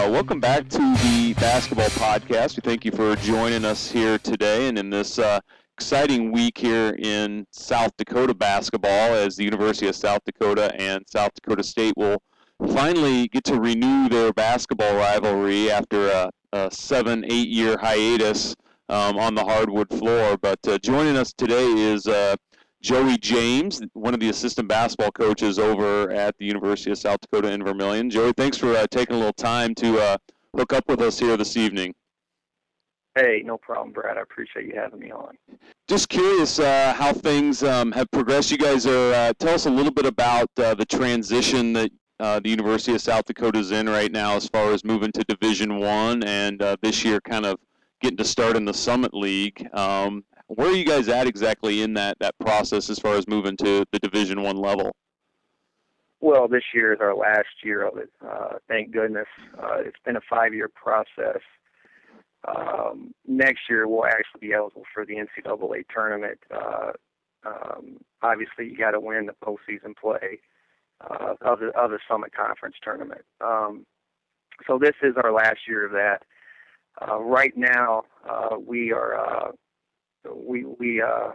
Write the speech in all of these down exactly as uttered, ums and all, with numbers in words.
Uh, welcome back to the basketball podcast. We thank you for joining us here today and in this uh, exciting week here in South Dakota basketball, as the University of South Dakota and South Dakota State will finally get to renew their basketball rivalry after a, a seven, eight-year hiatus um, on the hardwood floor. But uh, joining us today is uh, Joey James, one of the assistant basketball coaches over at the University of South Dakota in Vermillion. Joey, thanks for uh, taking a little time to uh, hook up with us here this evening. Hey, no problem, Brad. I appreciate you having me on. Just curious uh, how things um, have progressed. You guys are, uh, tell us a little bit about uh, the transition that uh, the University of South Dakota is in right now as far as moving to Division One, and uh, this year kind of getting to start in the Summit League. Um, where are you guys at exactly in that, that process as far as moving to the Division One level? Well, this year is our last year of it. Uh, thank goodness. Uh, it's been a five-year process. Um, next year, we'll actually be eligible for the N C double A tournament. Uh, um, obviously, you got to win the postseason play uh, of, the, of the Summit Conference tournament. Um, so this is our last year of that. Uh, right now, uh, we are uh, we we uh,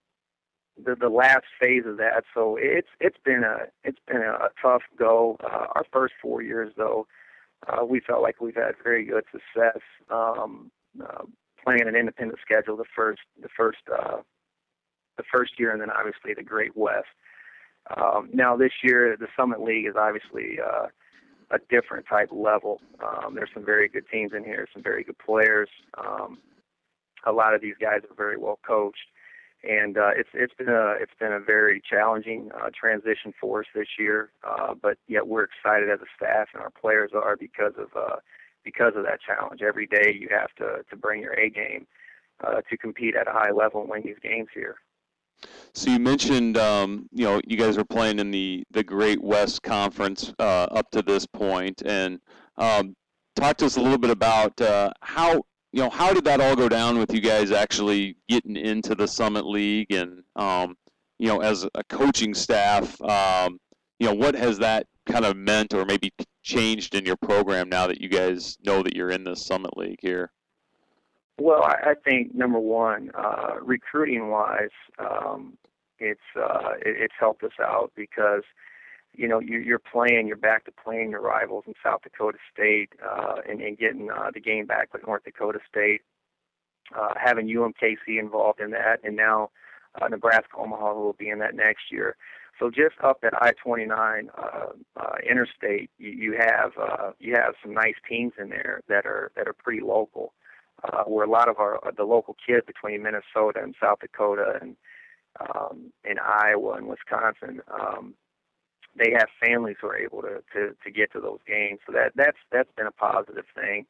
the the last phase of that. So it's it's been a it's been a, a tough go. Uh, our first four years, though, uh, we felt like we've had very good success um, uh, playing an independent schedule. The first the first uh, the first year, and then obviously the Great West. Um, now this year, the Summit League is obviously uh, a different type of level. Um, there's some very good teams in here, some very good players. Um, a lot of these guys are very well coached, and uh, it's it's been a it's been a very challenging uh, transition for us this year. Uh, but yet we're excited as a staff, and our players are because of uh, because of that challenge. Every day you have to to bring your A game uh, to compete at a high level and win these games here. So you mentioned, um, you know, you guys are playing in the, the Great West Conference uh, up to this point, and um, talk to us a little bit about uh, how, you know, how did that all go down with you guys actually getting into the Summit League, and, um, you know, as a coaching staff, um, you know, what has that kind of meant or maybe changed in your program now that you guys know that you're in the Summit League here? Well, I, I think number one, uh, recruiting-wise, um, it's uh, it, it's helped us out because you know you, you're playing, you're back to playing your rivals in South Dakota State, uh, and, and getting uh, the game back with North Dakota State, uh, having U M K C involved in that, and now uh, Nebraska Omaha will be in that next year. So just up at I twenty-nine uh, uh, interstate, you, you have uh, you have some nice teams in there that are that are pretty local. Uh, where a lot of our the local kids between Minnesota and South Dakota and um, in Iowa and Wisconsin, um, they have families who are able to, to, to get to those games. So that that's that's been a positive thing.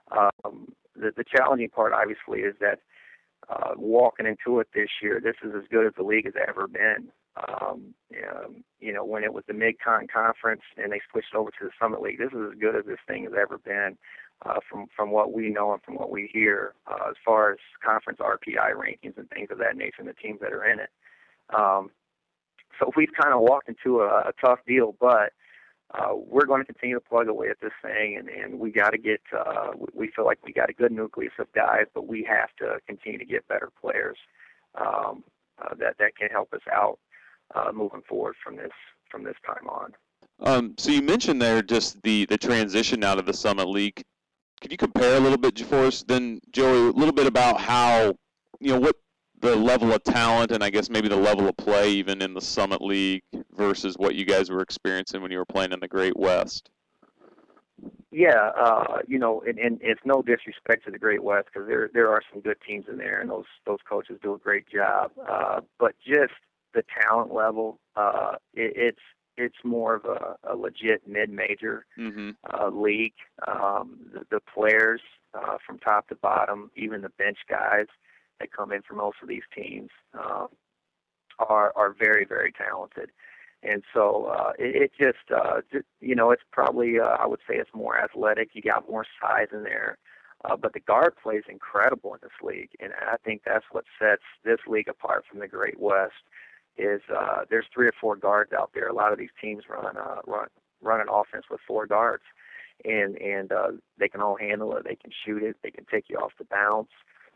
Um, the, the challenging part, obviously, is that uh, walking into it this year, this is as good as the league has ever been. Um, um, you know, when it was the Mid-Con Conference and they switched over to the Summit League, this is as good as this thing has ever been. Uh, from from what we know and from what we hear, uh, as far as conference R P I rankings and things of that nature, and the teams that are in it. Um, so we've kind of walked into a, a tough deal, but uh, we're going to continue to plug away at this thing, and, and we got to get. Uh, we feel like we got a good nucleus of guys, but we have to continue to get better players um, uh, that that can help us out uh, moving forward from this from this time on. Um, so you mentioned there just the the transition out of the Summit League. Could you compare a little bit for us then, Joey, a little bit about how, you know, what the level of talent and I guess maybe the level of play even in the Summit League versus what you guys were experiencing when you were playing in the Great West? Yeah, uh, you know, and, and it's no disrespect to the Great West because there there are some good teams in there, and those those coaches do a great job. Uh, but just the talent level, uh, it, it's it's more of a, a legit mid-major mm-hmm. uh, league. Um, the, the players uh, from top to bottom, even the bench guys that come in for most of these teams, uh, are are very very talented. And so uh, it, it just, uh, just, you know, it's probably, uh, I would say it's more athletic. You got more size in there. Uh, but the guard play is incredible in this league. And I think that's what sets this league apart from the Great West is uh, there's three or four guards out there. A lot of these teams run, uh, run, run an offense with four guards. and and uh, they can all handle it. They can shoot it. They can take you off the bounce,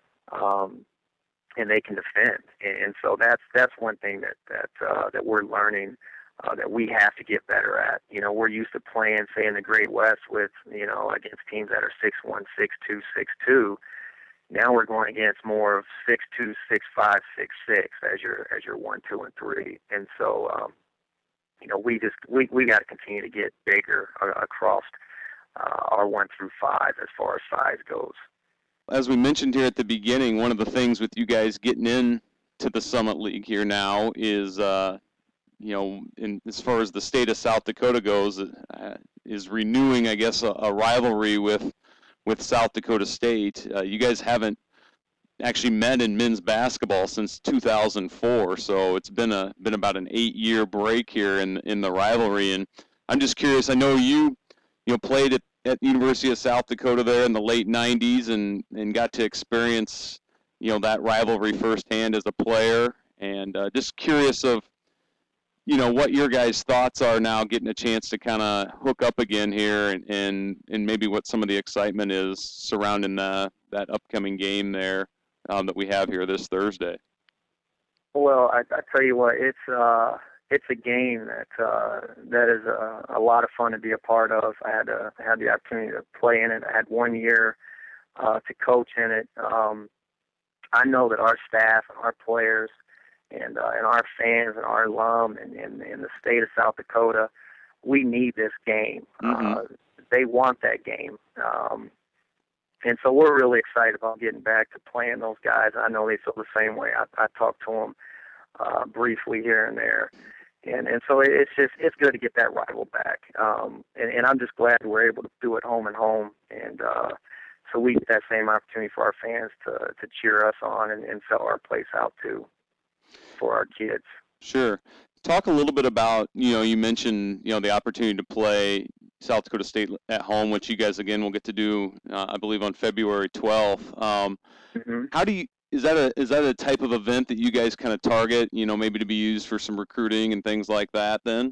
um, and they can defend. And, and so that's that's one thing that that uh, that we're learning. Uh, that we have to get better at. You know, we're used to playing, say, in the Great West with, you know, against teams that are six one, six two, six two. Now we're going against more of six two, six five, six six as your as your one, two, and three. And so, um, you know, we just we we got to continue to get bigger uh, across uh, our one through five as far as size goes. As we mentioned here at the beginning, one of the things with you guys getting in to the Summit League here now is. Uh, you know, in, as far as the state of South Dakota goes, uh, is renewing, I guess, a, a rivalry with with South Dakota State. Uh, you guys haven't actually met in men's basketball since two thousand four, so it's been a been about an eight-year break here in in the rivalry. And I'm just curious. I know you you know played at, at the University of South Dakota there in the late nineties and and got to experience you know that rivalry firsthand as a player. And uh, just curious of you know, what your guys' thoughts are now getting a chance to kind of hook up again here and, and, and maybe what some of the excitement is surrounding the, that upcoming game there um, that we have here this Thursday. Well, I, I tell you what, it's uh, it's a game that uh, that is a, a lot of fun to be a part of. I had uh, had the opportunity to play in it. I had one year uh, to coach in it. Um, I know that our staff and our players and uh, and our fans and our alum and in, in the state of South Dakota, we need this game. Mm-hmm. Uh, they want that game. Um, and so we're really excited about getting back to playing those guys. I know they feel the same way. I, I talked to them uh, briefly here and there. And and so it's just it's good to get that rival back. Um, and, and I'm just glad we're able to do it home and home. And uh, so we get that same opportunity for our fans to, to cheer us on and, and sell our place out too. For our kids. Sure. Talk a little bit about, you know, you mentioned, you know, the opportunity to play South Dakota State at home, which you guys, again, will get to do, uh, I believe, on February twelfth. Um, mm-hmm. How do you, is that a, is that a type of event that you guys kind of target, you know, maybe to be used for some recruiting and things like that then?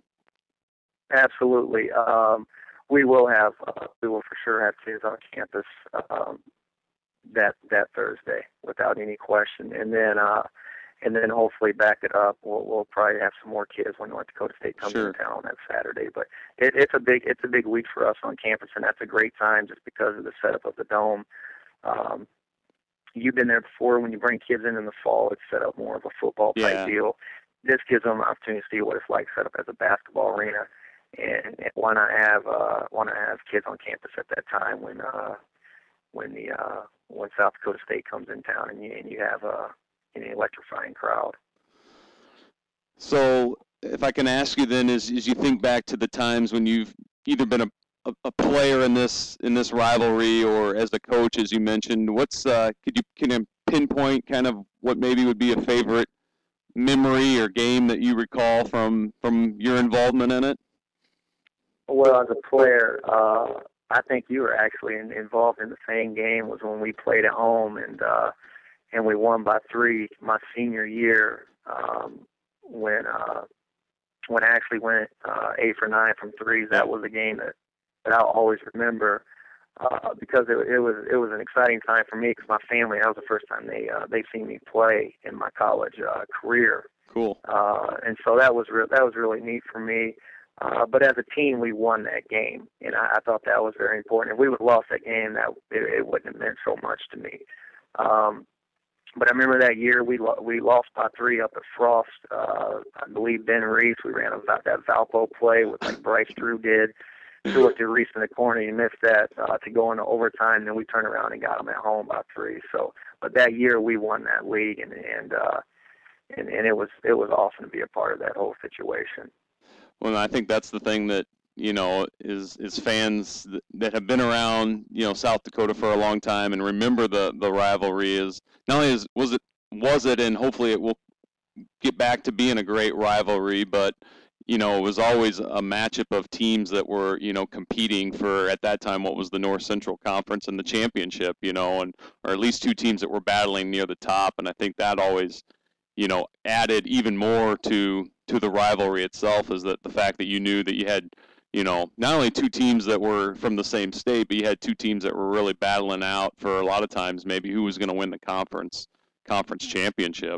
Absolutely. Um, we will have, uh, we will for sure have kids on campus um, that, that Thursday without any question. And then, uh, And then hopefully back it up. We'll, we'll probably have some more kids when North Dakota State comes sure. to town that Saturday. But it, it's a big it's a big week for us on campus, and that's a great time just because of the setup of the dome. Um, you've been there before. When you bring kids in in the fall, it's set up more of a football type yeah. deal. This gives them an opportunity to see what it's like set up as a basketball arena, and, and why not have uh, why not have kids on campus at that time when uh, when the uh, when South Dakota State comes in town and you and you have a uh, an electrifying crowd. So if I can ask you then, as, as you think back to the times when you've either been a, a, a player in this in this rivalry or as a coach, as you mentioned, what's uh, could you can you pinpoint kind of what maybe would be a favorite memory or game that you recall from from your involvement in it? Well, as a player, uh, I think you were actually in, involved in the same game. Was when we played at home and. Uh, And we won by three my senior year um, when uh, when I actually went uh, eight for nine from threes. That was a game that, that I'll always remember uh, because it, it was it was an exciting time for me because my family, that was the first time they uh, they seen me play in my college uh, career. Cool. Uh, and so that was re- that was really neat for me. Uh, but as a team, we won that game, and I, I thought that was very important. If we would have lost that game, that it, it wouldn't have meant so much to me. Um, But I remember that year we lo- we lost by three up at Frost. Uh, I believe Ben Reese. We ran about that Valpo play with like Bryce Drew did. Threw it to Reese in the corner. He missed that uh, to go into overtime. Then we turned around and got him at home by three. So, but that year we won that league, and and uh, and, and it was it was awesome to be a part of that whole situation. Well, I think that's the thing that. You know, is is fans that have been around, you know, South Dakota for a long time and remember the, the rivalry is not only is was it was it and hopefully it will get back to being a great rivalry, but you know, it was always a matchup of teams that were, you know, competing for at that time what was the North Central Conference and the championship, you know, and or at least two teams that were battling near the top, and I think that always, you know, added even more to to the rivalry itself is that the fact that you knew that you had you know, not only two teams that were from the same state, but you had two teams that were really battling out for a lot of times maybe who was going to win the conference conference championship.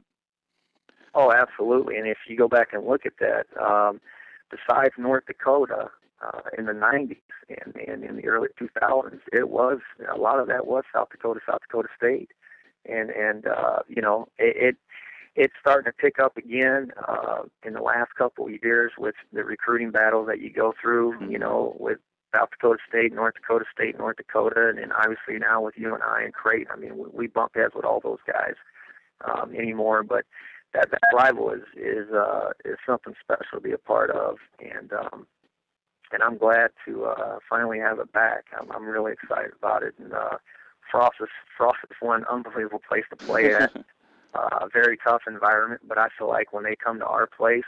Oh, absolutely. And if you go back and look at that, um, besides North Dakota uh, in the nineties and, and in the early two thousands, it was a lot of that was South Dakota, South Dakota State, and and uh, you know it, it it's starting to pick up again uh, in the last couple of years with the recruiting battles that you go through. Mm-hmm. You know, with South Dakota State, North Dakota State, North Dakota, and then obviously now with U N I and Creighton. I mean, we, we bump heads with all those guys um, anymore, but that that rival is is uh, is something special to be a part of, and um, and I'm glad to uh, finally have it back. I'm I'm really excited about it, and uh, Frost is Frost is one unbelievable place to play at. Uh, very tough environment, but I feel like when they come to our place,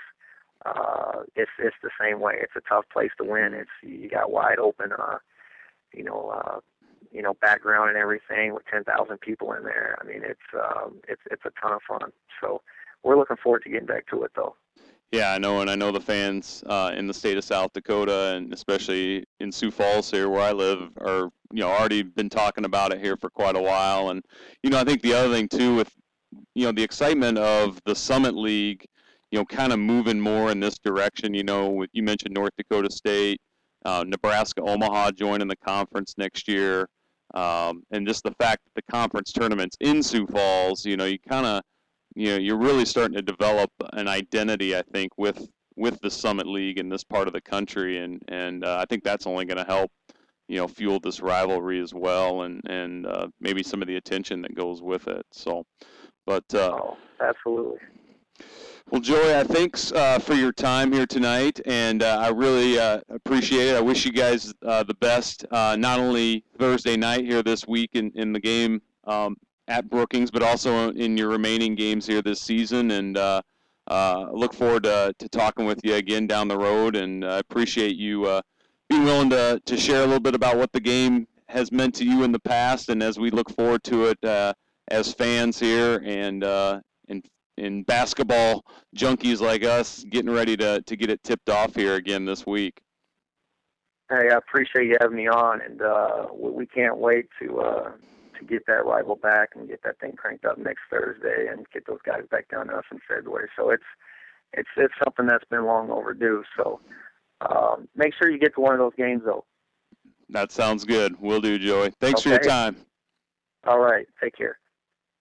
uh, it's it's the same way. It's a tough place to win. It's you got wide open, uh, you know, uh, you know, background and everything with ten thousand people in there. I mean, it's um, it's it's a ton of fun. So we're looking forward to getting back to it, though. Yeah, I know, and I know the fans uh, in the state of South Dakota, and especially in Sioux Falls here where I live, are you know already been talking about it here for quite a while. And you know, I think the other thing too with you know, the excitement of the Summit League, you know, kind of moving more in this direction. You know, with, you mentioned North Dakota State, uh, Nebraska, Omaha joining the conference next year, um, and just the fact that the conference tournament's in Sioux Falls. You know, you kind of, you know, you're really starting to develop an identity, I think, with with the Summit League in this part of the country, and and uh, I think that's only going to help, you know, fuel this rivalry as well, and and uh, maybe some of the attention that goes with it. So. But, uh, oh, absolutely. Well, Joey, I thanks uh, for your time here tonight, and uh, I really uh, appreciate it. I wish you guys uh, the best, uh, not only Thursday night here this week in, in the game um, at Brookings, but also in your remaining games here this season. And uh, uh, look forward to, to talking with you again down the road, and I appreciate you uh, being willing to, to share a little bit about what the game has meant to you in the past, and as we look forward to it uh, as fans here and uh, and in basketball junkies like us getting ready to, to get it tipped off here again this week. Hey, I appreciate you having me on, and uh, we can't wait to uh, to get that rival back and get that thing cranked up next Thursday and get those guys back down to us in February. So it's it's it's something that's been long overdue. So um, make sure you get to one of those games, though. That sounds good. Will do, Joey. Thanks okay. for your time. All right. Take care.